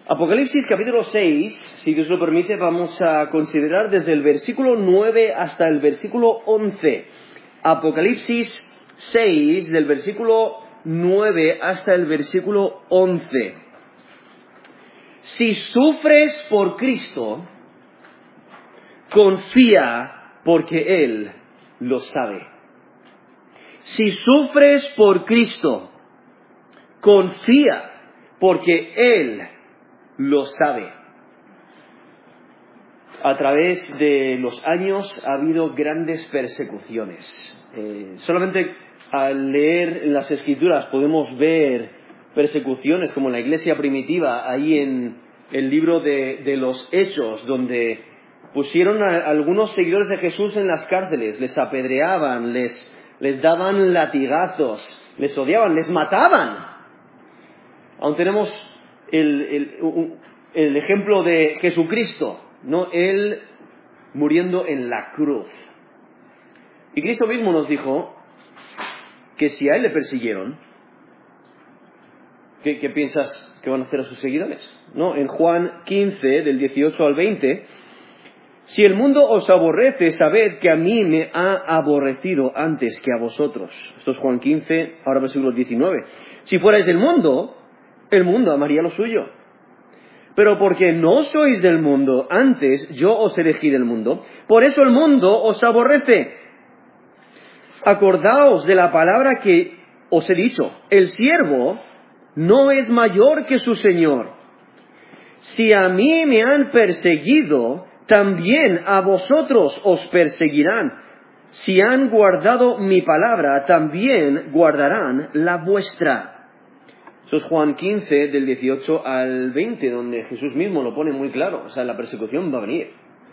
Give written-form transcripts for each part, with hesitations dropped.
Apocalipsis capítulo 6, si Dios lo permite, vamos a considerar desde el versículo 9 hasta el versículo 11. Apocalipsis 6, del versículo 9 hasta el versículo 11. Si sufres por Cristo, confía porque Él lo sabe. Si sufres por Cristo, confía porque Él lo sabe. A través de los años ha habido grandes persecuciones. Solamente al leer en las Escrituras podemos ver persecuciones como en la iglesia primitiva, ahí en el libro de los Hechos, donde pusieron a algunos seguidores de Jesús en las cárceles, les apedreaban, les daban latigazos, les odiaban, les mataban. Aún tenemos el ejemplo de Jesucristo, ¿no? Él muriendo en la cruz. Y Cristo mismo nos dijo que si a Él le persiguieron, ¿qué piensas que van a hacer a sus seguidores? ¿No? En Juan 15, del 18 al 20, si el mundo os aborrece, sabed que a mí me ha aborrecido antes que a vosotros. Esto es Juan 15, ahora versículo 19. Si fuerais del mundo, el mundo amaría lo suyo. Pero porque no sois del mundo, antes yo os elegí del mundo, por eso el mundo os aborrece. Acordaos de la palabra que os he dicho, el siervo no es mayor que su señor. Si a mí me han perseguido, también a vosotros os perseguirán. Si han guardado mi palabra, también guardarán la vuestra. Eso es Juan 15, del 18 al 20, donde Jesús mismo lo pone muy claro. O sea, la persecución va a venir.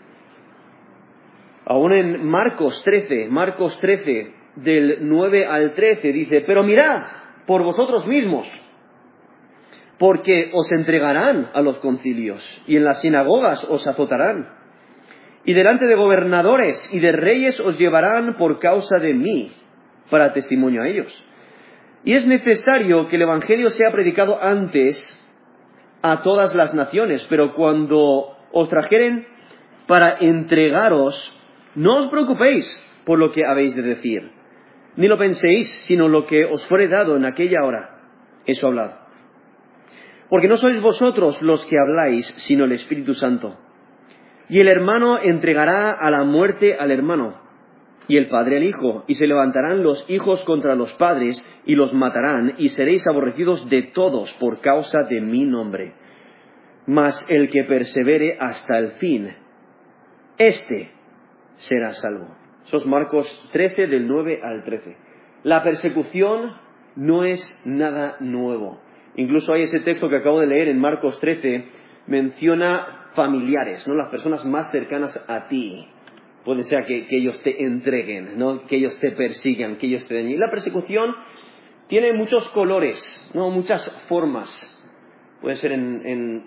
Aún en Marcos 13, del 9 al 13, dice, pero mirad por vosotros mismos, porque os entregarán a los concilios, y en las sinagogas os azotarán, y delante de gobernadores y de reyes os llevarán por causa de mí, para testimonio a ellos. Y es necesario que el Evangelio sea predicado antes a todas las naciones, pero cuando os trajeren para entregaros, no os preocupéis por lo que habéis de decir, ni lo penséis, sino lo que os fuere dado en aquella hora, eso hablad. Porque no sois vosotros los que habláis, sino el Espíritu Santo. Y el hermano entregará a la muerte al hermano, y el padre al hijo, y se levantarán los hijos contra los padres, y los matarán, y seréis aborrecidos de todos por causa de mi nombre. Mas el que persevere hasta el fin, éste será salvo. Eso es Marcos 13, del 9 al 13. La persecución no es nada nuevo. Incluso hay ese texto que acabo de leer en Marcos 13, menciona familiares, ¿no? Las personas más cercanas a ti. Puede ser que ellos te entreguen, ¿no? Que ellos te persigan, que ellos te dañen. Y la persecución tiene muchos colores, ¿no? Muchas formas. Puede ser un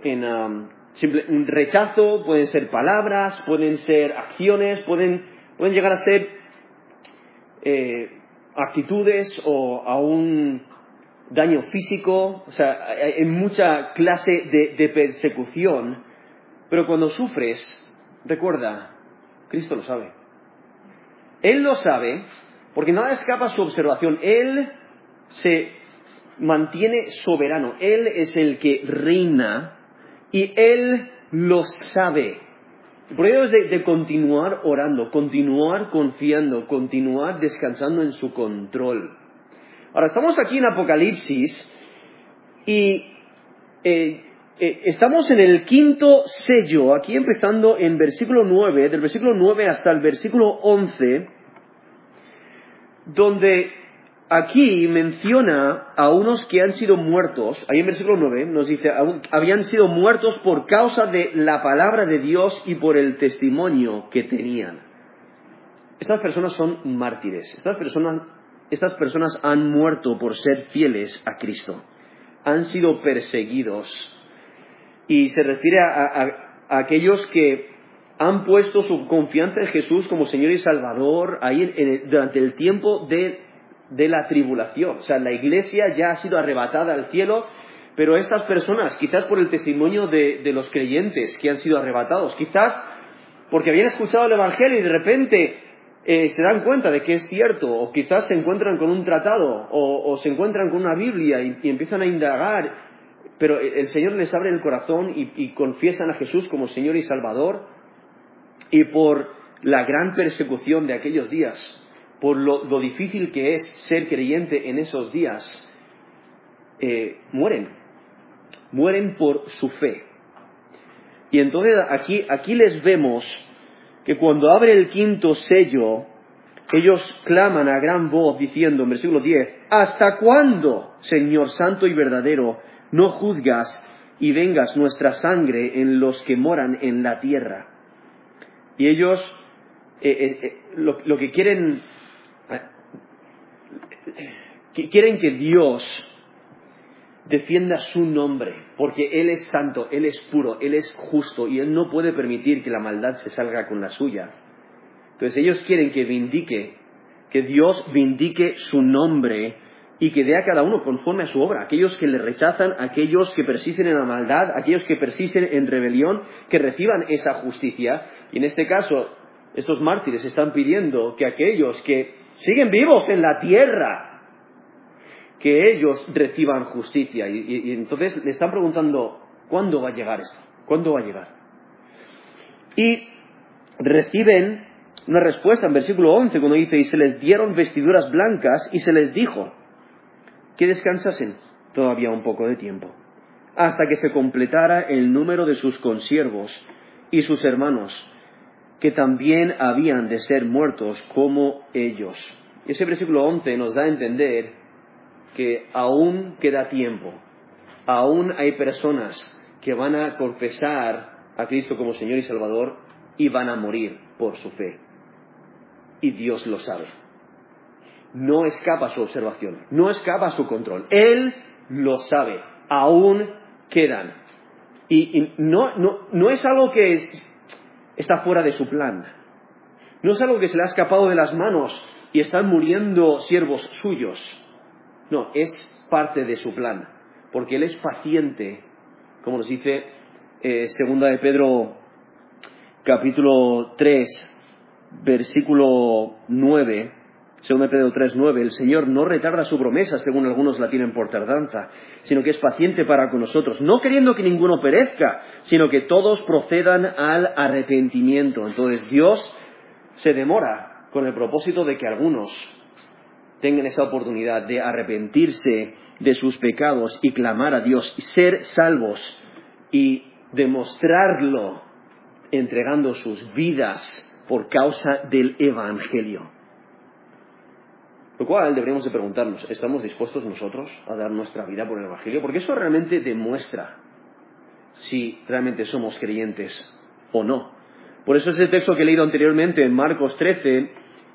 rechazo, pueden ser palabras, pueden ser acciones, pueden llegar a ser actitudes o aún daño físico. O sea, hay mucha clase de persecución. Pero cuando sufres, recuerda, Cristo lo sabe. Él lo sabe porque nada escapa a su observación. Él se mantiene soberano. Él es el que reina y Él lo sabe. Por ello es de continuar orando, continuar confiando, continuar descansando en su control. Ahora, estamos aquí en Apocalipsis y estamos en el quinto sello, aquí empezando en versículo 9, del versículo 9 hasta el versículo 11, donde aquí menciona a unos que han sido muertos. Ahí en versículo 9 nos dice, habían sido muertos por causa de la palabra de Dios y por el testimonio que tenían. Estas personas son mártires. Estas personas han muerto por ser fieles a Cristo. Han sido perseguidos. Y se refiere a aquellos que han puesto su confianza en Jesús como Señor y Salvador ahí durante el tiempo de la tribulación. O sea, la iglesia ya ha sido arrebatada al cielo, Pero estas personas, quizás por el testimonio de los creyentes que han sido arrebatados, quizás porque habían escuchado el Evangelio y de repente se dan cuenta de que es cierto, o quizás se encuentran con un tratado, o se encuentran con una Biblia y empiezan a indagar, pero el Señor les abre el corazón y confiesan a Jesús como Señor y Salvador, y por la gran persecución de aquellos días, por lo difícil que es ser creyente en esos días, mueren por su fe. Y entonces aquí les vemos que cuando abre el quinto sello, ellos claman a gran voz diciendo en versículo 10, ¿hasta cuándo, Señor Santo y verdadero, no juzgas y vengas nuestra sangre en los que moran en la tierra? Y ellos lo que quieren que Dios defienda su nombre, porque Él es santo, Él es puro, Él es justo y Él no puede permitir que la maldad se salga con la suya. Entonces ellos quieren que Dios vindique su nombre y que dé a cada uno conforme a su obra. Aquellos que le rechazan, aquellos que persisten en la maldad, aquellos que persisten en rebelión, que reciban esa justicia. Y en este caso, estos mártires están pidiendo que aquellos que siguen vivos en la tierra, que ellos reciban justicia. Y entonces le están preguntando, ¿cuándo va a llegar esto? ¿Cuándo va a llegar? Y reciben una respuesta en versículo 11, cuando dice, y se les dieron vestiduras blancas y se les dijo que descansasen todavía un poco de tiempo, hasta que se completara el número de sus consiervos y sus hermanos, que también habían de ser muertos como ellos. Y ese versículo 11 nos da a entender que aún queda tiempo, aún hay personas que van a confesar a Cristo como Señor y Salvador y van a morir por su fe. Y Dios lo sabe. No escapa a su observación, no escapa a su control. Él lo sabe, aún quedan. Y no es algo que está fuera de su plan. No es algo que se le ha escapado de las manos y están muriendo siervos suyos. No, es parte de su plan, porque Él es paciente, como nos dice segunda de Pedro, capítulo 3, versículo 9, segunda de Pedro 3, 9, el Señor no retarda su promesa, según algunos la tienen por tardanza, sino que es paciente para con nosotros, no queriendo que ninguno perezca, sino que todos procedan al arrepentimiento. Entonces Dios se demora con el propósito de que algunos tengan esa oportunidad de arrepentirse de sus pecados y clamar a Dios y ser salvos y demostrarlo entregando sus vidas por causa del Evangelio. Lo cual deberíamos de preguntarnos, ¿estamos dispuestos nosotros a dar nuestra vida por el Evangelio? Porque eso realmente demuestra si realmente somos creyentes o no. Por eso ese texto que he leído anteriormente en Marcos 13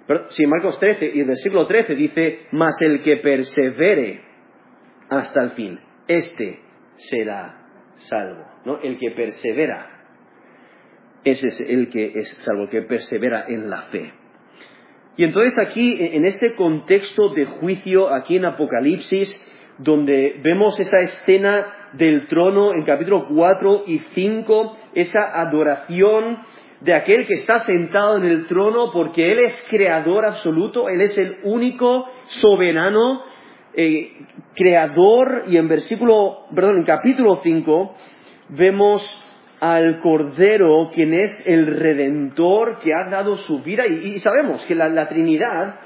y el versículo 13 dice, mas el que persevere hasta el fin, este será salvo, ¿no? El que persevera, ese es el que es salvo, el que persevera en la fe. Y entonces aquí, en este contexto de juicio, aquí en Apocalipsis, donde vemos esa escena del trono en capítulo 4 y 5, esa adoración de aquel que está sentado en el trono, porque Él es creador absoluto, Él es el único soberano creador. Y en capítulo 5 vemos al Cordero, quien es el Redentor, que ha dado su vida, y sabemos que la Trinidad,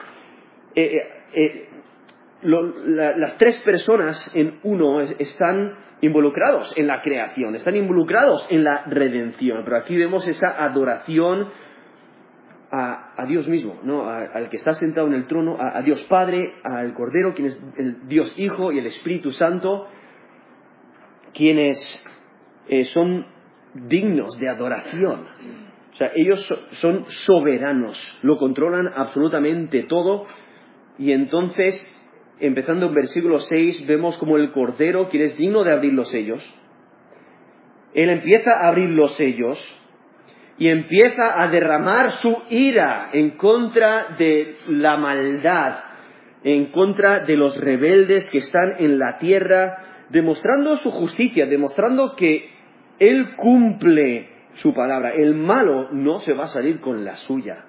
las tres personas en uno están involucrados en la creación, están involucrados en la redención, pero aquí vemos esa adoración a Dios mismo, ¿no? Al que está sentado en el trono, a Dios Padre, al Cordero, quien es el Dios Hijo, y el Espíritu Santo, quienes son dignos de adoración. O sea, ellos son soberanos, lo controlan absolutamente todo. Y entonces, empezando en versículo 6, vemos como el Cordero, quien es digno de abrir los sellos, Él empieza a abrir los sellos y empieza a derramar su ira en contra de la maldad, en contra de los rebeldes que están en la tierra, demostrando su justicia, demostrando que Él cumple su palabra. El malo no se va a salir con la suya.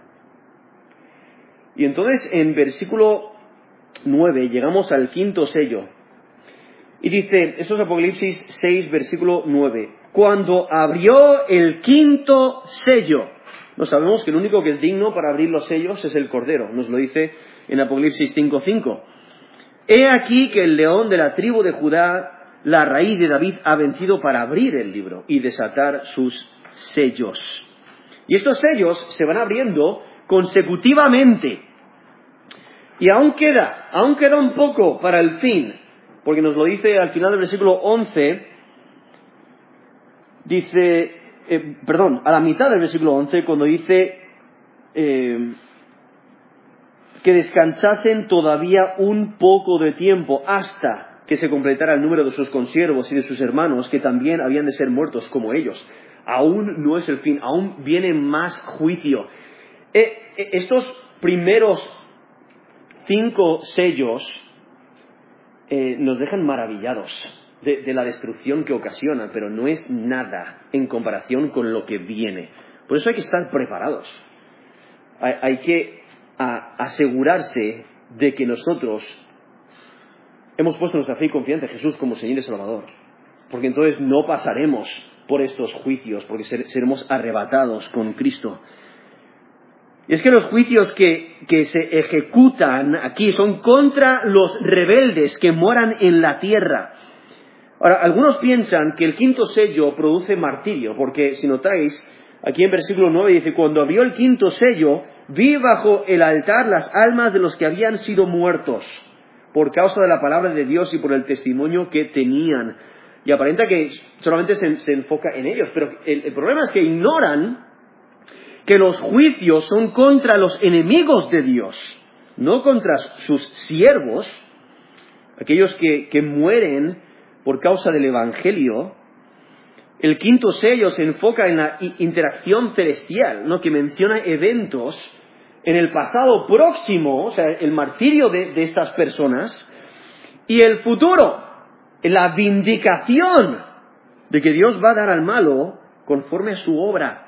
Y entonces en versículo 9 llegamos al quinto sello. Y dice, esto es Apocalipsis 6, versículo 9. Cuando abrió el quinto sello. No sabemos que el único que es digno para abrir los sellos es el Cordero. Nos lo dice en Apocalipsis 5:5. He aquí que el león de la tribu de Judá, la raíz de David, ha vencido para abrir el libro y desatar sus sellos. Y estos sellos se van abriendo consecutivamente. Y aún queda un poco para el fin, porque nos lo dice al final del versículo 11, dice, a la mitad del versículo 11, cuando dice que descansasen todavía un poco de tiempo hasta que se completara el número de sus consiervos y de sus hermanos, que también habían de ser muertos como ellos. Aún no es el fin, aún viene más juicio. Estos primeros 5 sellos nos dejan maravillados de la destrucción que ocasionan, pero no es nada en comparación con lo que viene. Por eso hay que estar preparados. Hay que asegurarse de que nosotros hemos puesto nuestra fe y confianza en Jesús como Señor y Salvador. Porque entonces no pasaremos por estos juicios, porque seremos arrebatados con Cristo. Y es que los juicios que se ejecutan aquí son contra los rebeldes que moran en la tierra. Ahora, algunos piensan que el quinto sello produce martirio, porque si notáis, aquí en versículo 9 dice, cuando abrió el quinto sello, vi bajo el altar las almas de los que habían sido muertos, por causa de la palabra de Dios y por el testimonio que tenían. Y aparenta que solamente se enfoca en ellos, pero el problema es que ignoran que los juicios son contra los enemigos de Dios, no contra sus siervos, aquellos que mueren por causa del Evangelio. El quinto sello se enfoca en la interacción celestial, ¿no? Que menciona eventos en el pasado próximo, o sea, el martirio de estas personas, y el futuro, la vindicación de que Dios va a dar al malo conforme a su obra.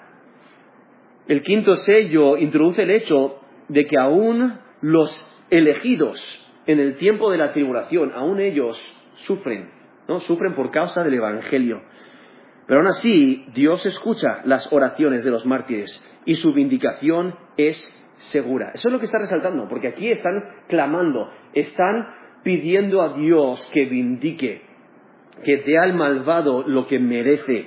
El quinto sello introduce el hecho de que aún los elegidos en el tiempo de la tribulación, aún ellos sufren, ¿no? Sufren por causa del Evangelio. Pero aún así, Dios escucha las oraciones de los mártires y su vindicación es segura. Eso es lo que está resaltando, porque aquí están clamando, están pidiendo a Dios que vindique, que dé al malvado lo que merece.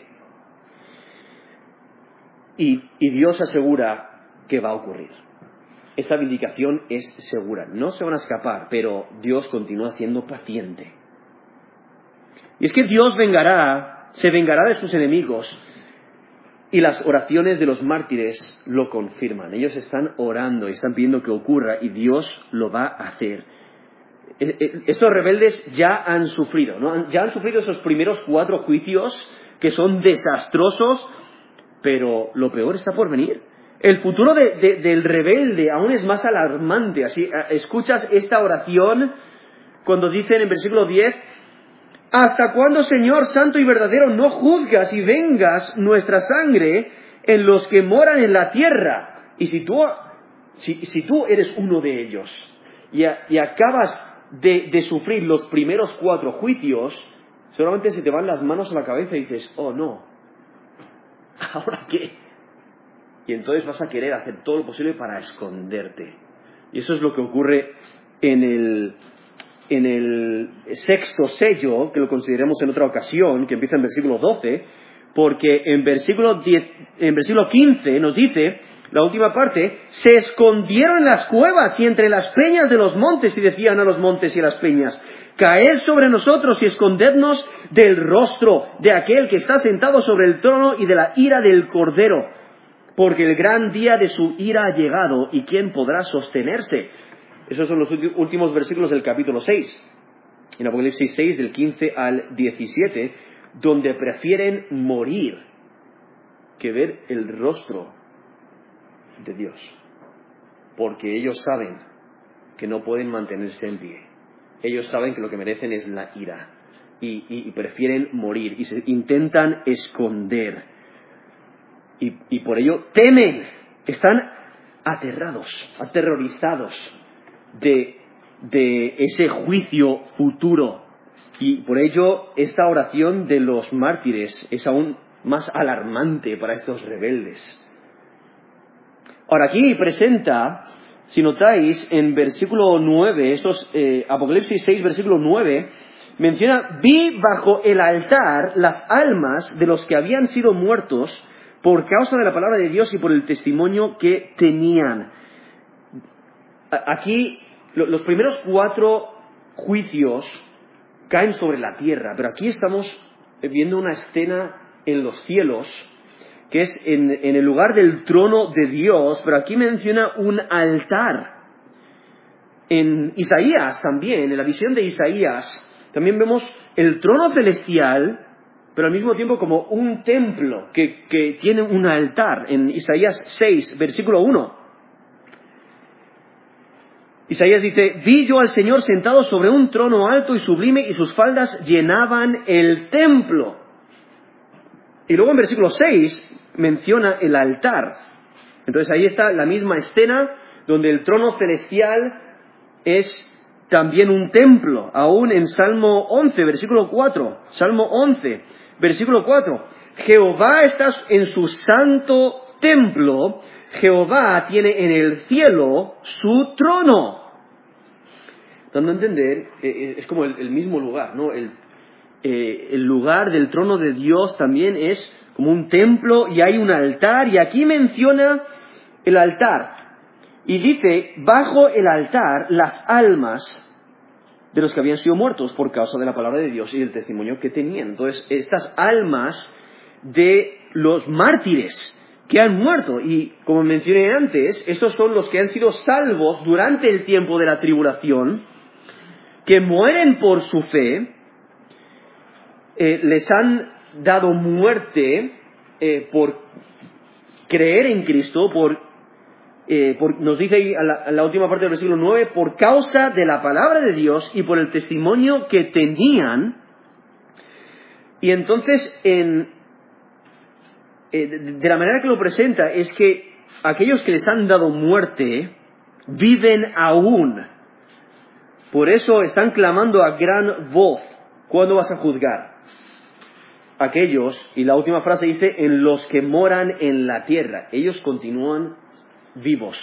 Y Dios asegura que va a ocurrir. Esa vindicación es segura. No se van a escapar, pero Dios continúa siendo paciente. Y es que Dios se vengará de sus enemigos, y las oraciones de los mártires lo confirman. Ellos están orando y están pidiendo que ocurra, y Dios lo va a hacer. Estos rebeldes ya han sufrido, ¿no? Ya han sufrido esos primeros 4 juicios que son desastrosos, pero lo peor está por venir. El futuro del rebelde aún es más alarmante. Así, escuchas esta oración cuando dicen en versículo 10, ¿hasta cuándo, Señor santo y verdadero, no juzgas y vengas nuestra sangre en los que moran en la tierra? Y si tú eres uno de ellos y acabas de sufrir los primeros 4 juicios, solamente se te van las manos a la cabeza y dices, oh no, ¿ahora qué? Y entonces vas a querer hacer todo lo posible para esconderte. Y eso es lo que ocurre en el sexto sello, que lo consideremos en otra ocasión, que empieza en versículo 12, porque en versículo 15 nos dice, la última parte, se escondieron en las cuevas y entre las peñas de los montes, y decían a los montes y a las peñas, caed sobre nosotros y escondednos del rostro de aquel que está sentado sobre el trono y de la ira del Cordero, porque el gran día de su ira ha llegado, y ¿quién podrá sostenerse? Esos son los últimos versículos del capítulo 6, en Apocalipsis 6, del 15 al 17, donde prefieren morir que ver el rostro de Dios, porque ellos saben que no pueden mantenerse en pie. Ellos saben que lo que merecen es la ira. y prefieren morir y se intentan esconder. Y por ello temen, están aterrorizados de ese juicio futuro. Y por ello esta oración de los mártires es aún más alarmante para estos rebeldes. Ahora aquí presenta, si notáis, en versículo 9, Apocalipsis 6, versículo 9, menciona: vi bajo el altar las almas de los que habían sido muertos por causa de la palabra de Dios y por el testimonio que tenían. Aquí los primeros 4 juicios caen sobre la tierra, pero aquí estamos viendo una escena en los cielos, que es en el lugar del trono de Dios, pero aquí menciona un altar. En Isaías también, en la visión de Isaías, también vemos el trono celestial, pero al mismo tiempo como un templo que tiene un altar. En Isaías 6, versículo 1. Isaías dice: vi yo al Señor sentado sobre un trono alto y sublime, y sus faldas llenaban el templo. Y luego en versículo 6 menciona el altar. Entonces ahí está la misma escena donde el trono celestial es también un templo. Aún en Salmo 11, versículo 4. Salmo 11, versículo 4. Jehová está en su santo templo, Jehová tiene en el cielo su trono. Dando a entender, es como el mismo lugar, ¿no? El lugar del trono de Dios también es como un templo y hay un altar, y aquí menciona el altar. Y dice: bajo el altar las almas de los que habían sido muertos por causa de la palabra de Dios y el testimonio que tenían. Entonces, estas almas de los mártires que han muerto, y como mencioné antes, estos son los que han sido salvos durante el tiempo de la tribulación, que mueren por su fe, les han dado muerte por creer en Cristo, nos dice ahí a la última parte del versículo 9, por causa de la palabra de Dios y por el testimonio que tenían. Y entonces, de la manera que lo presenta, es que aquellos que les han dado muerte viven aún. Por eso están clamando a gran voz: ¿cuándo vas a juzgar? Aquellos, y la última frase dice, en los que moran en la tierra. Ellos continúan vivos.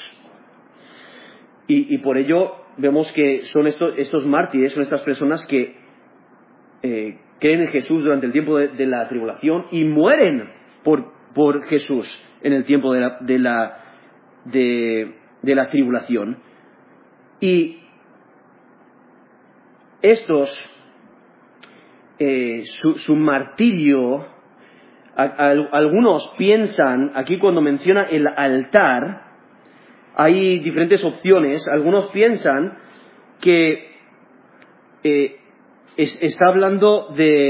Y por ello vemos que son estos mártires, son estas personas que creen en Jesús durante el tiempo de la tribulación y mueren por Jesús en el tiempo de la tribulación. Y estos, su martirio, algunos piensan, aquí cuando menciona el altar, hay diferentes opciones. Algunos piensan que está hablando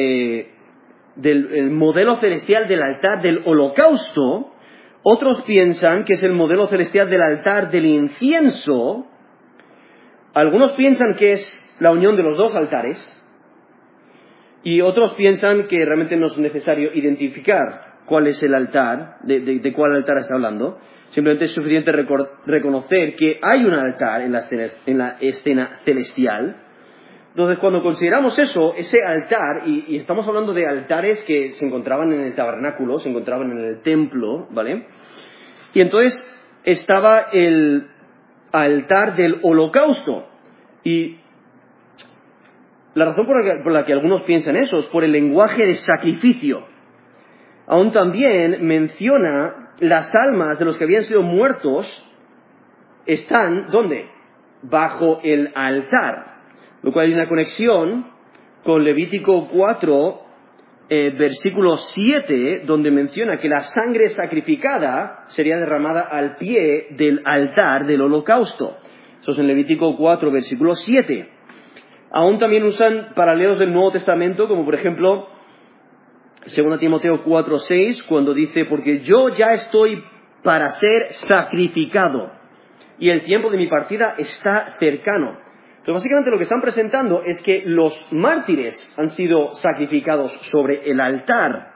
del modelo celestial del altar del holocausto. Otros piensan que es el modelo celestial del altar del incienso. Algunos piensan que es la unión de los dos altares. Y otros piensan que realmente no es necesario identificar cuál es el altar, de cuál altar está hablando. Simplemente es suficiente reconocer que hay un altar en la escena celestial. Entonces, cuando consideramos ese altar, y estamos hablando de altares que se encontraban en el tabernáculo, se encontraban en el templo, ¿vale? Y entonces estaba el altar del holocausto. Y la razón por la que algunos piensan eso es por el lenguaje de sacrificio. Aún también menciona las almas de los que habían sido muertos están, ¿dónde? Bajo el altar. Lo cual hay una conexión con Levítico 4, versículo 7, donde menciona que la sangre sacrificada sería derramada al pie del altar del holocausto. Eso es en Levítico 4, versículo 7. Aún también usan paralelos del Nuevo Testamento, como por ejemplo 2 Timoteo 4, 6, cuando dice: porque yo ya estoy para ser sacrificado, y el tiempo de mi partida está cercano. Entonces, básicamente lo que están presentando es que los mártires han sido sacrificados sobre el altar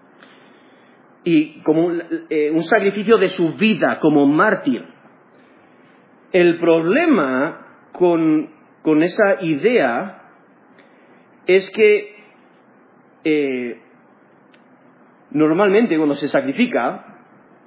y como un sacrificio de su vida como mártir. El problema con esa idea es que normalmente cuando se sacrifica,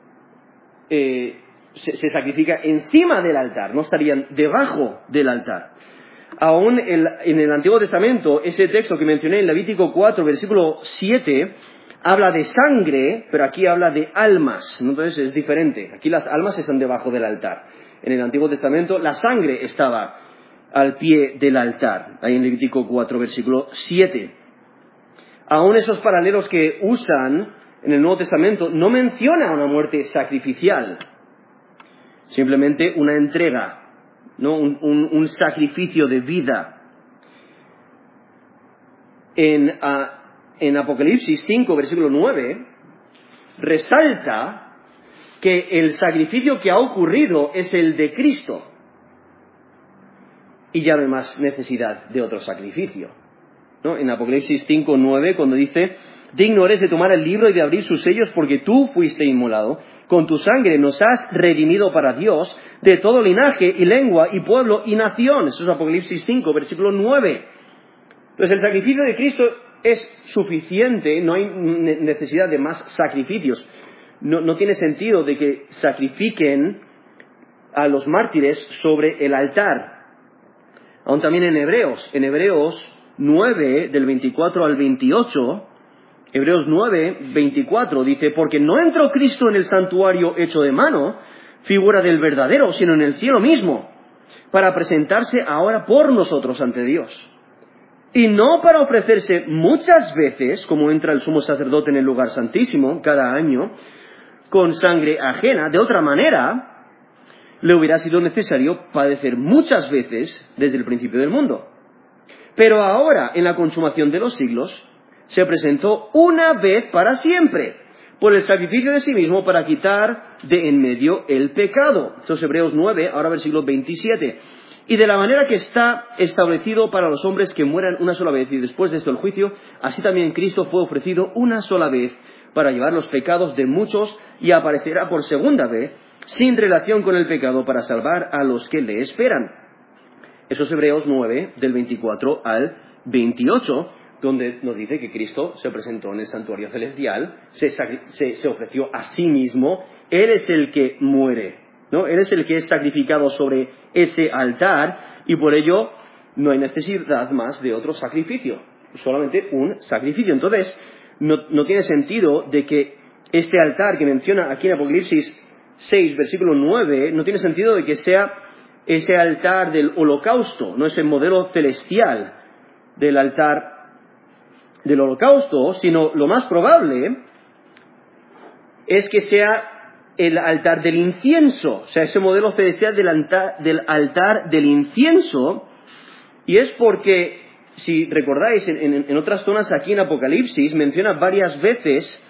se sacrifica encima del altar, no estarían debajo del altar. Aún en el Antiguo Testamento, ese texto que mencioné en Levítico 4, versículo 7, habla de sangre, pero aquí habla de almas, ¿no? Entonces es diferente. Aquí las almas están debajo del altar. En el Antiguo Testamento la sangre estaba al pie del altar, ahí en Levítico 4, versículo 7. Aún esos paralelos que usan en el Nuevo Testamento no menciona una muerte sacrificial, simplemente una entrega, ¿no? Un sacrificio de vida. En Apocalipsis 5, versículo 9, resalta que el sacrificio que ha ocurrido es el de Cristo y ya no hay más necesidad de otro sacrificio, ¿no? En Apocalipsis 5, 9, cuando dice: digno eres de tomar el libro y de abrir sus sellos, porque tú fuiste inmolado. Con tu sangre nos has redimido para Dios de todo linaje y lengua y pueblo y nación. Eso es Apocalipsis 5, versículo 9. Entonces el sacrificio de Cristo es suficiente, no hay necesidad de más sacrificios. No tiene sentido de que sacrifiquen a los mártires sobre el altar. Aún también en Hebreos 9, del 24 al 28, Hebreos 9, 24 dice: porque no entró Cristo en el santuario hecho de mano, figura del verdadero, sino en el cielo mismo, para presentarse ahora por nosotros ante Dios. Y no para ofrecerse muchas veces, como entra el sumo sacerdote en el lugar santísimo cada año, con sangre ajena. De otra manera, le hubiera sido necesario padecer muchas veces desde el principio del mundo. Pero ahora, en la consumación de los siglos, se presentó una vez para siempre, por el sacrificio de sí mismo, para quitar de en medio el pecado. Esto es Hebreos 9, ahora versículo 27. Y de la manera que está establecido para los hombres que mueran una sola vez y después de esto el juicio, así también Cristo fue ofrecido una sola vez para llevar los pecados de muchos y aparecerá por segunda vez sin relación con el pecado para salvar a los que le esperan. Eso es Hebreos 9, del 24 al 28, donde nos dice que Cristo se presentó en el santuario celestial, se ofreció a sí mismo. Él es el que muere, ¿no? Él es el que es sacrificado sobre ese altar y por ello no hay necesidad más de otro sacrificio, solamente un sacrificio. Entonces, no tiene sentido de que este altar que menciona aquí en Apocalipsis 6, versículo 9, no tiene sentido de que sea ese altar del holocausto, no es el modelo celestial del altar del holocausto, sino lo más probable es que sea el altar del incienso, o sea, ese modelo celestial del altar del incienso. Y es porque, si recordáis, en otras zonas aquí en Apocalipsis menciona varias veces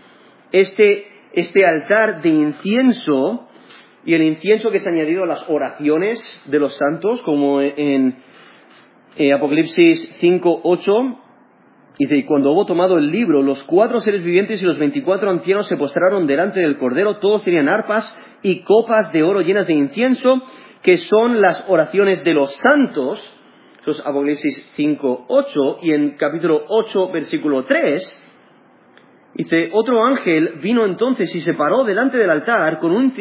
este altar de incienso, y el incienso que es añadido a las oraciones de los santos, como en Apocalipsis 5, 8, dice: y cuando hubo tomado el libro, los 4 seres vivientes y los 24 ancianos se postraron delante del Cordero. Todos tenían arpas y copas de oro llenas de incienso, que son las oraciones de los santos. Eso es Apocalipsis 5, 8, y en capítulo 8, versículo 3, dice: otro ángel vino entonces y se paró delante del altar con un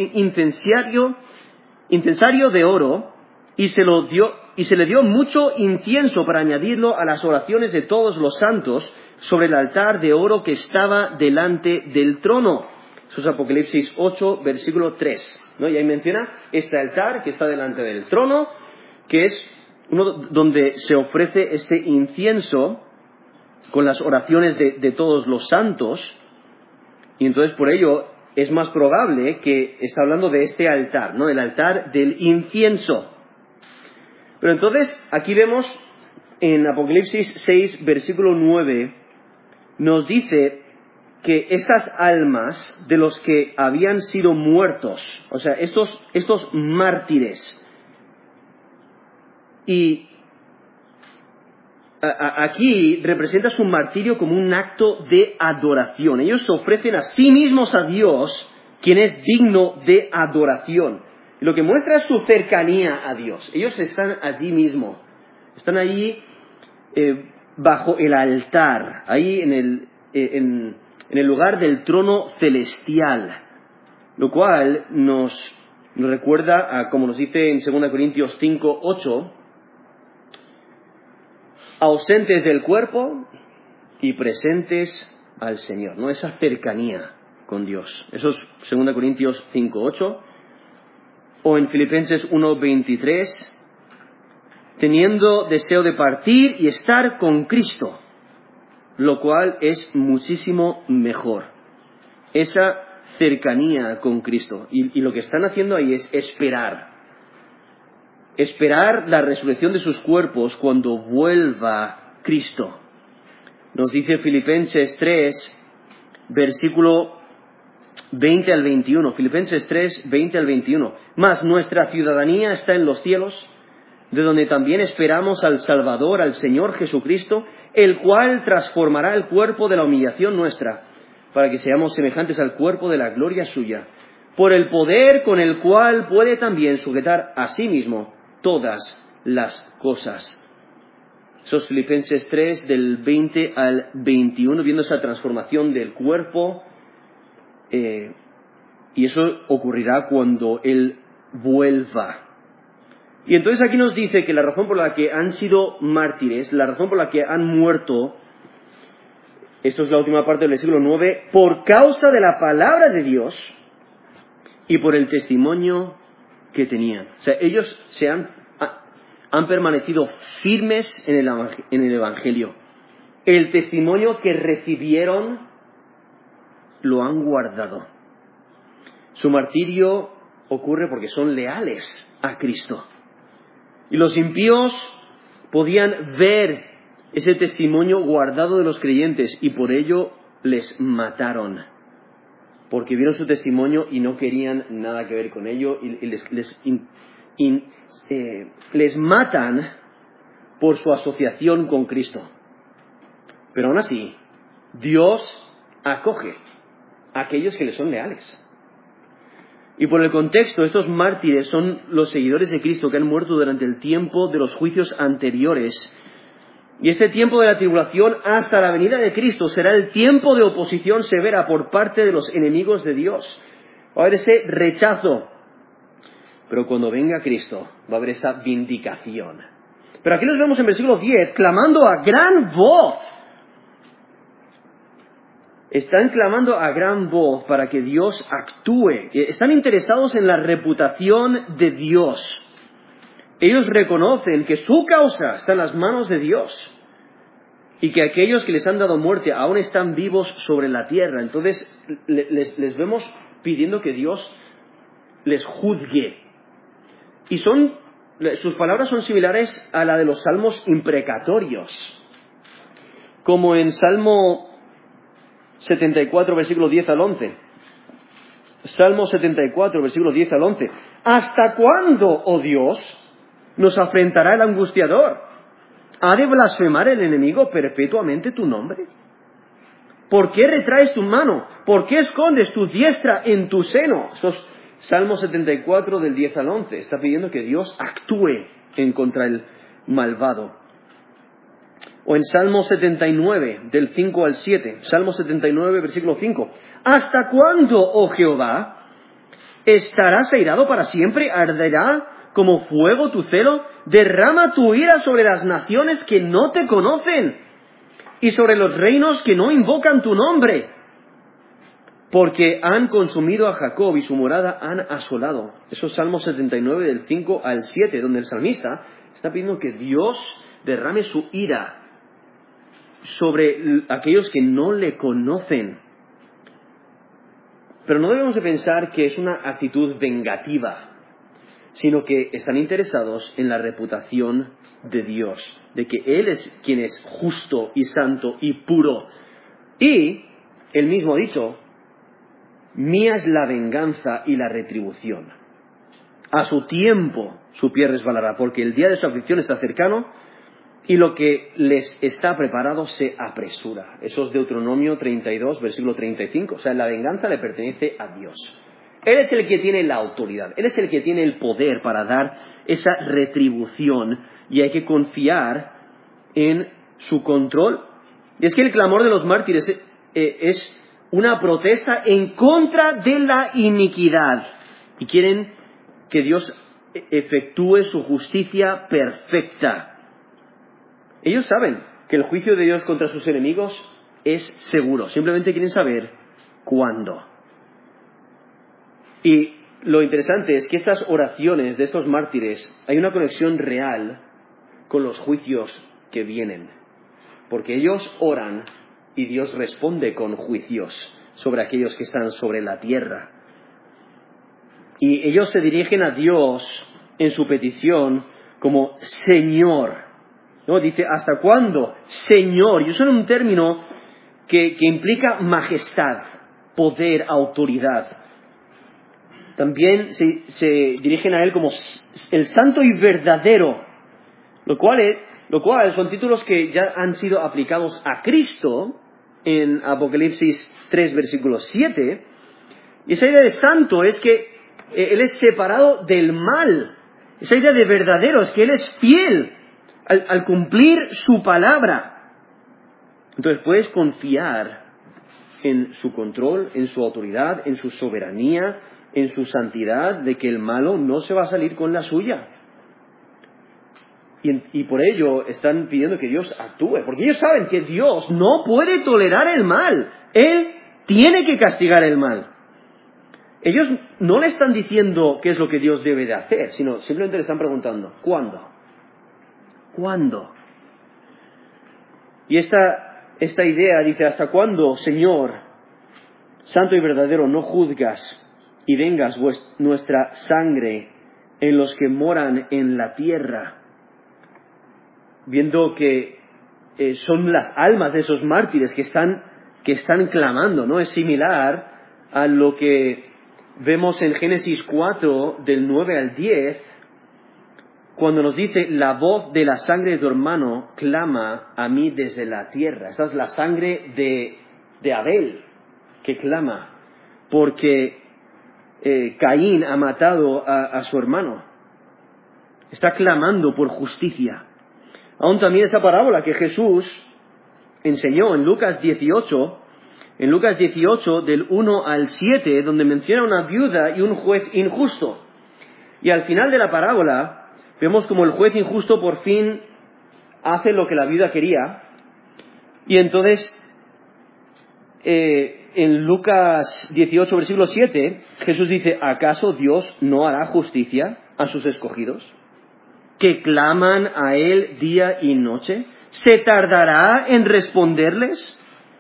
incensario de oro, y se le dio mucho incienso para añadirlo a las oraciones de todos los santos sobre el altar de oro que estaba delante del trono. Eso es Apocalipsis 8, versículo 3, ¿no? Y ahí menciona este altar que está delante del trono, que es uno donde se ofrece este incienso con las oraciones de todos los santos. Y entonces por ello es más probable que está hablando de este altar, ¿no? El altar del incienso. Pero entonces aquí vemos en Apocalipsis 6, versículo 9, nos dice que estas almas de los que habían sido muertos, o sea, estos mártires, y aquí representa su martirio como un acto de adoración. Ellos se ofrecen a sí mismos a Dios, quien es digno de adoración. Y lo que muestra es su cercanía a Dios. Ellos están allí mismo. Están allí bajo el altar, ahí en el lugar del trono celestial. Lo cual nos recuerda, como nos dice en 2 Corintios 5:8, ausentes del cuerpo y presentes al Señor, ¿no? Esa cercanía con Dios. Eso es 2 Corintios 5:8. O en Filipenses 1:23, teniendo deseo de partir y estar con Cristo, lo cual es muchísimo mejor. Esa cercanía con Cristo. Y lo que están haciendo ahí es esperar la resurrección de sus cuerpos cuando vuelva Cristo. Nos dice Filipenses 3, versículo 20 al 21. Filipenses 3, 20 al 21. Mas nuestra ciudadanía está en los cielos, de donde también esperamos al Salvador, al Señor Jesucristo, el cual transformará el cuerpo de la humillación nuestra, para que seamos semejantes al cuerpo de la gloria suya, por el poder con el cual puede también sujetar a sí mismo todas las cosas. Esos Filipenses 3, del 20 al 21, viendo esa transformación del cuerpo, y eso ocurrirá cuando Él vuelva. Y entonces aquí nos dice que la razón por la que han sido mártires, la razón por la que han muerto, esto es la última parte del versículo 9, por causa de la palabra de Dios y por el testimonio que tenían. O sea, ellos han permanecido firmes en el Evangelio. El testimonio que recibieron lo han guardado. Su martirio ocurre porque son leales a Cristo. Y los impíos podían ver ese testimonio guardado de los creyentes y por ello les mataron. Porque vieron su testimonio y no querían nada que ver con ello y les matan por su asociación con Cristo. Pero aún así, Dios acoge a aquellos que le son leales. Y por el contexto, estos mártires son los seguidores de Cristo que han muerto durante el tiempo de los juicios anteriores. Y este tiempo de la tribulación hasta la venida de Cristo será el tiempo de oposición severa por parte de los enemigos de Dios. Va a haber ese rechazo. Pero cuando venga Cristo, va a haber esa vindicación. Pero aquí nos vemos en versículo 10, clamando a gran voz. Están clamando a gran voz para que Dios actúe. Están interesados en la reputación de Dios. Ellos reconocen que su causa está en las manos de Dios y que aquellos que les han dado muerte aún están vivos sobre la tierra. Entonces les vemos pidiendo que Dios les juzgue. Y sus palabras son similares a la de los salmos imprecatorios. Como en Salmo 74, versículo 10 al 11. Salmo 74, versículo 10 al 11. ¿Hasta cuándo, oh Dios, nos afrentará el angustiador? ¿Ha de blasfemar el enemigo perpetuamente tu nombre? ¿Por qué retraes tu mano? ¿Por qué escondes tu diestra en tu seno? Esto es Salmo 74, del 10 al 11. Está pidiendo que Dios actúe en contra el malvado. O en Salmo 79, del 5 al 7. Salmo 79, versículo 5. ¿Hasta cuándo, oh Jehová, estarás airado para siempre? ¿Arderá como fuego tu celo? Derrama tu ira sobre las naciones que no te conocen y sobre los reinos que no invocan tu nombre. Porque han consumido a Jacob y su morada han asolado. Eso es Salmo 79, del 5 al 7, donde el salmista está pidiendo que Dios derrame su ira sobre aquellos que no le conocen. Pero no debemos de pensar que es una actitud vengativa, sino que están interesados en la reputación de Dios, de que Él es quien es justo y santo y puro. Y Él mismo ha dicho, mía es la venganza y la retribución. A su tiempo su pie resbalará, porque el día de su aflicción está cercano. y lo que les está preparado se apresura. Eso es Deuteronomio 32, versículo 35. O sea, la venganza le pertenece a Dios. Él es el que tiene la autoridad, Él es el que tiene el poder para dar esa retribución y hay que confiar en su control. Y es que el clamor de los mártires es una protesta en contra de la iniquidad y quieren que Dios efectúe su justicia perfecta. Ellos saben que el juicio de Dios contra sus enemigos es seguro, simplemente quieren saber cuándo. Y lo interesante es que estas oraciones de estos mártires, hay una conexión real con los juicios que vienen, porque ellos oran y Dios responde con juicios sobre aquellos que están sobre la tierra. Y ellos se dirigen a Dios en su petición como Señor. ¿No? Dice, ¿hasta cuándo? Señor. Y eso es un término que implica majestad, poder, autoridad. También se dirigen a Él como el Santo y Verdadero, lo cual son títulos que ya han sido aplicados a Cristo en Apocalipsis 3, versículo 7. Y esa idea de santo es que Él es separado del mal. Esa idea de verdadero es que Él es fiel al cumplir su palabra. Entonces puedes confiar en su control, en su autoridad, en su soberanía, en su santidad, de que el malo no se va a salir con la suya. Y por ello están pidiendo que Dios actúe, porque ellos saben que Dios no puede tolerar el mal. Él tiene que castigar el mal. Ellos no le están diciendo qué es lo que Dios debe de hacer, sino simplemente le están preguntando, ¿cuándo? ¿Cuándo? Y esta idea dice, ¿hasta cuándo, Señor, santo y verdadero, no juzgas y vengas nuestra sangre en los que moran en la tierra? Viendo que son las almas de esos mártires que están clamando, ¿no? Es similar a lo que vemos en Génesis 4, del 9 al 10, cuando nos dice, la voz de la sangre de tu hermano clama a mí desde la tierra. Esta es la sangre de Abel que clama, porque Caín ha matado a su hermano. Está clamando por justicia. Aún también esa parábola que Jesús enseñó en Lucas 18, del 1 al 7, donde menciona una viuda y un juez injusto. Y al final de la parábola vemos como el juez injusto por fin hace lo que la viuda quería. Y entonces, en Lucas 18, versículo 7, Jesús dice, ¿acaso Dios no hará justicia a sus escogidos, que claman a Él día y noche? ¿Se tardará en responderles?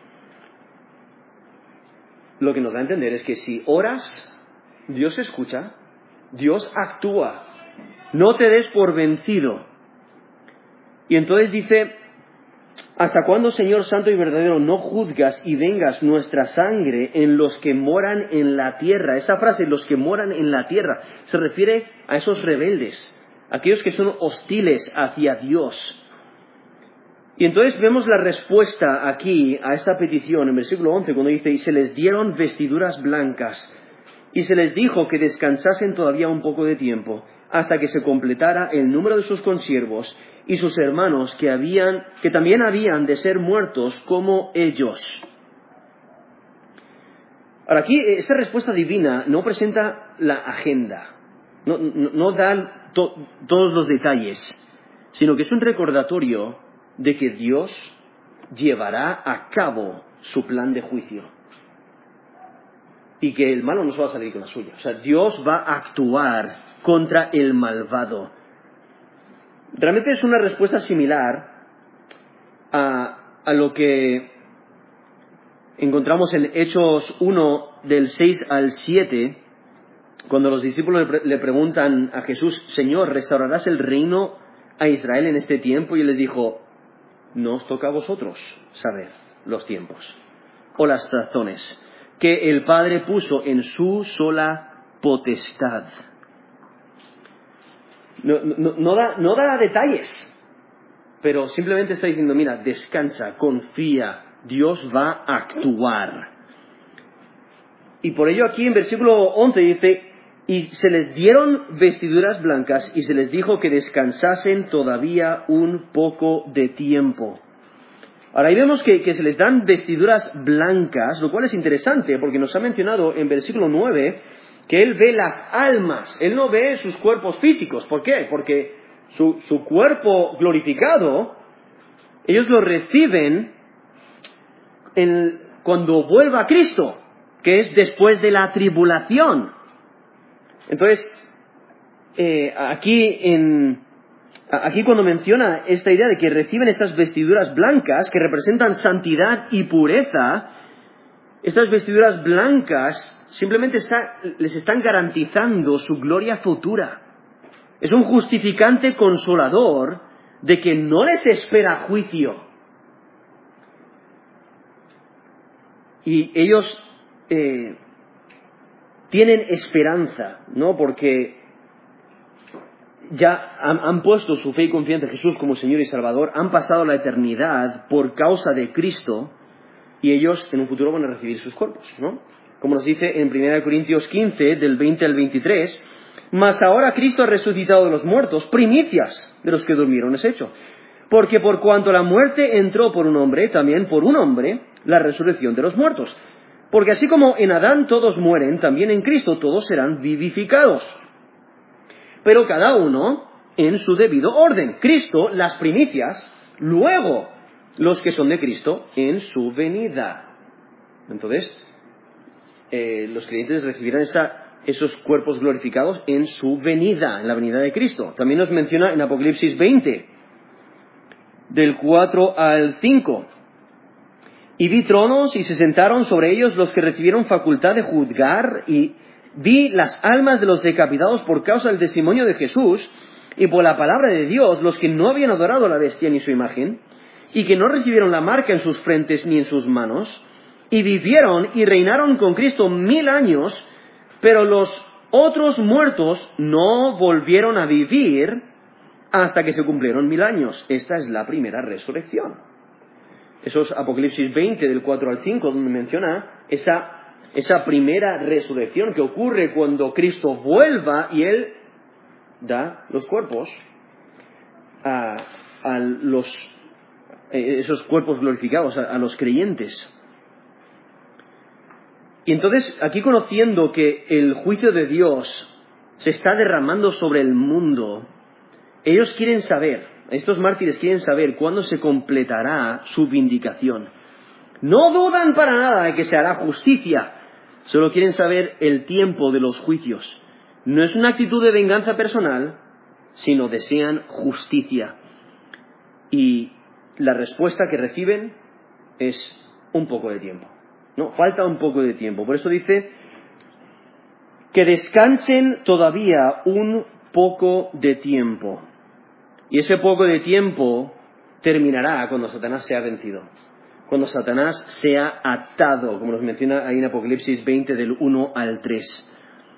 Lo que nos da a entender es que si oras, Dios escucha, Dios actúa. No te des por vencido. Y entonces dice, ¿hasta cuándo, Señor santo y verdadero, no juzgas y vengas nuestra sangre en los que moran en la tierra? Esa frase, los que moran en la tierra, se refiere a esos rebeldes, aquellos que son hostiles hacia Dios. Y entonces vemos la respuesta aquí a esta petición en versículo 11, cuando dice, y se les dieron vestiduras blancas, y se les dijo que descansasen todavía un poco de tiempo, hasta que se completara el número de sus consiervos y sus hermanos que también habían de ser muertos como ellos. Ahora aquí, esta respuesta divina no presenta la agenda, no da todos los detalles, sino que es un recordatorio de que Dios llevará a cabo su plan de juicio y que el malo no se va a salir con la suya. O sea, Dios va a actuar contra el malvado. Realmente es una respuesta similar a lo que encontramos en Hechos 1, del 6 al 7, cuando los discípulos le preguntan a Jesús, Señor, ¿restaurarás el reino a Israel en este tiempo? Y él les dijo, no os toca a vosotros saber los tiempos o las razones que el Padre puso en su sola potestad. No da detalles. pero simplemente está diciendo, mira, descansa, confía, Dios va a actuar. Y por ello aquí en versículo 11 dice, y se les dieron vestiduras blancas y se les dijo que descansasen todavía un poco de tiempo. Ahora ahí vemos que se les dan vestiduras blancas, lo cual es interesante porque nos ha mencionado en versículo 9 que Él ve las almas, Él no ve sus cuerpos físicos. ¿Por qué? Porque su cuerpo glorificado, ellos lo reciben cuando vuelva a Cristo, que es después de la tribulación. Entonces, aquí cuando menciona esta idea de que reciben estas vestiduras blancas que representan santidad y pureza, estas vestiduras blancas simplemente les están garantizando su gloria futura. Es un justificante consolador de que no les espera juicio. Y ellos tienen esperanza, ¿no? Porque ya han puesto su fe y confianza en Jesús como Señor y Salvador, han pasado la eternidad por causa de Cristo y ellos en un futuro van a recibir sus cuerpos, ¿no? Como nos dice en 1 Corintios 15, del 20 al 23, mas ahora Cristo ha resucitado de los muertos, primicias de los que durmieron es hecho. Porque por cuanto la muerte entró por un hombre, también por un hombre la resurrección de los muertos. Porque así como en Adán todos mueren, también en Cristo todos serán vivificados. Pero cada uno en su debido orden. Cristo, las primicias, luego los que son de Cristo en su venida. Entonces, los creyentes recibirán esos cuerpos glorificados en su venida, en la venida de Cristo. También nos menciona en Apocalipsis 20, del 4 al 5. Y vi tronos y se sentaron sobre ellos los que recibieron facultad de juzgar, y vi las almas de los decapitados por causa del testimonio de Jesús y por la palabra de Dios, los que no habían adorado a la bestia ni su imagen, y que no recibieron la marca en sus frentes ni en sus manos, y vivieron y reinaron con Cristo 1000 años, pero los otros muertos no volvieron a vivir hasta que se cumplieron 1000 años. Esta es la primera resurrección. Eso es Apocalipsis 20, del 4 al 5, donde menciona esa primera resurrección que ocurre cuando Cristo vuelva y Él da los cuerpos a esos cuerpos glorificados, a los creyentes. Y entonces, aquí conociendo que el juicio de Dios se está derramando sobre el mundo, ellos quieren saber, estos mártires quieren saber cuándo se completará su vindicación. No dudan para nada de que se hará justicia, solo quieren saber el tiempo de los juicios. No es una actitud de venganza personal, sino desean justicia. Y la respuesta que reciben es un poco de tiempo. No, falta un poco de tiempo. Por eso dice que descansen todavía un poco de tiempo. Y ese poco de tiempo terminará cuando Satanás sea vencido. Cuando Satanás sea atado, como nos menciona ahí en Apocalipsis 20, del 1 al 3.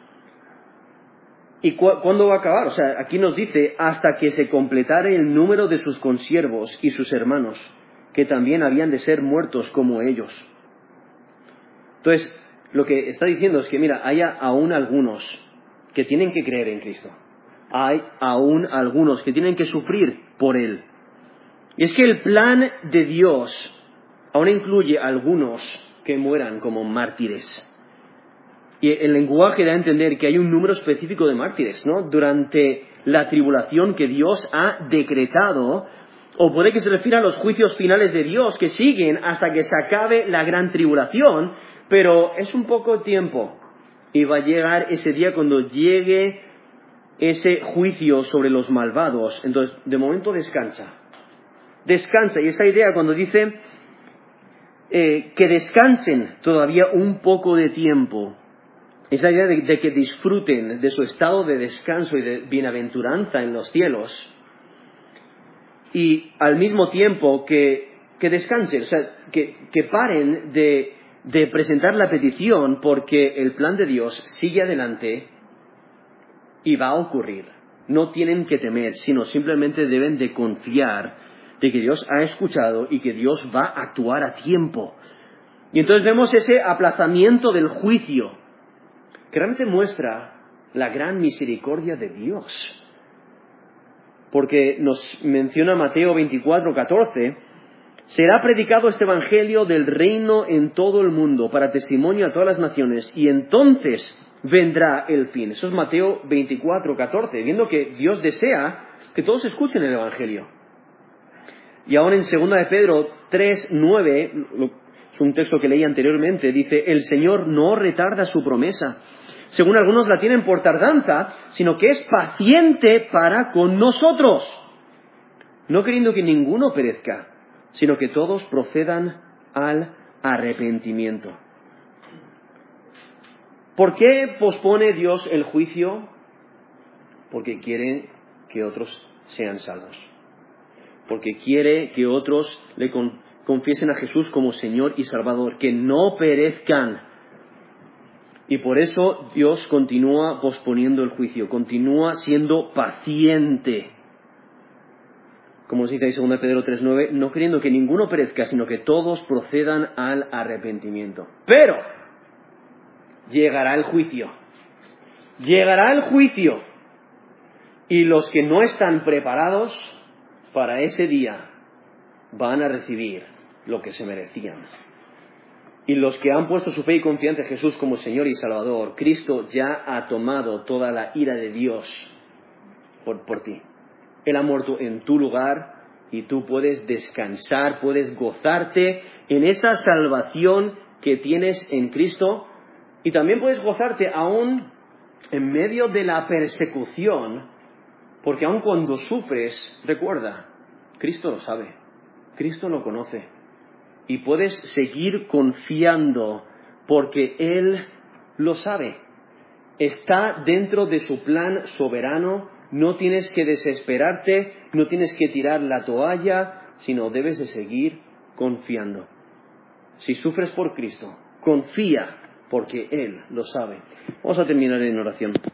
¿Y cuándo va a acabar? O sea, aquí nos dice, hasta que se completare el número de sus consiervos y sus hermanos, que también habían de ser muertos como ellos. Entonces, lo que está diciendo es que, mira, hay aún algunos que tienen que creer en Cristo. Hay aún algunos que tienen que sufrir por Él. Y es que el plan de Dios aún incluye algunos que mueran como mártires. Y el lenguaje da a entender que hay un número específico de mártires, ¿no? Durante la tribulación que Dios ha decretado, o puede que se refiera a los juicios finales de Dios que siguen hasta que se acabe la gran tribulación, pero es un poco tiempo. Y va a llegar ese día cuando llegue ese juicio sobre los malvados. Entonces, de momento descansa. Descansa. Y esa idea cuando dice que descansen todavía un poco de tiempo, esa idea de que disfruten de su estado de descanso y de bienaventuranza en los cielos, y al mismo tiempo que descansen, o sea, que paren de presentar la petición, porque el plan de Dios sigue adelante y va a ocurrir. No tienen que temer, sino simplemente deben de confiar, de que Dios ha escuchado y que Dios va a actuar a tiempo. Y entonces vemos ese aplazamiento del juicio, que realmente muestra la gran misericordia de Dios. Porque nos menciona Mateo 24:14, será predicado este evangelio del reino en todo el mundo para testimonio a todas las naciones y entonces vendrá el fin. Eso es Mateo 24:14, viendo que Dios desea que todos escuchen el evangelio. Y ahora en 2 de Pedro 3:9, es un texto que leí anteriormente, dice, el Señor no retarda su promesa, según algunos la tienen por tardanza, sino que es paciente para con nosotros, no queriendo que ninguno perezca, sino que todos procedan al arrepentimiento. ¿Por qué pospone Dios el juicio? Porque quiere que otros sean salvos. Porque quiere que otros le confiesen a Jesús como Señor y Salvador, que no perezcan. Y por eso Dios continúa posponiendo el juicio, continúa siendo paciente. Como nos dice ahí 2 Pedro 3:9, no queriendo que ninguno perezca, sino que todos procedan al arrepentimiento. Pero llegará el juicio. Llegará el juicio. Y los que no están preparados para ese día van a recibir lo que se merecían. Y los que han puesto su fe y confianza en Jesús como Señor y Salvador, Cristo ya ha tomado toda la ira de Dios por ti. Él ha muerto en tu lugar y tú puedes descansar, puedes gozarte en esa salvación que tienes en Cristo y también puedes gozarte aún en medio de la persecución, porque aun cuando sufres, recuerda, Cristo lo sabe, Cristo lo conoce y puedes seguir confiando porque Él lo sabe. Está dentro de su plan soberano. No tienes que desesperarte, no tienes que tirar la toalla, sino debes de seguir confiando. Si sufres por Cristo, confía porque Él lo sabe. Vamos a terminar en oración.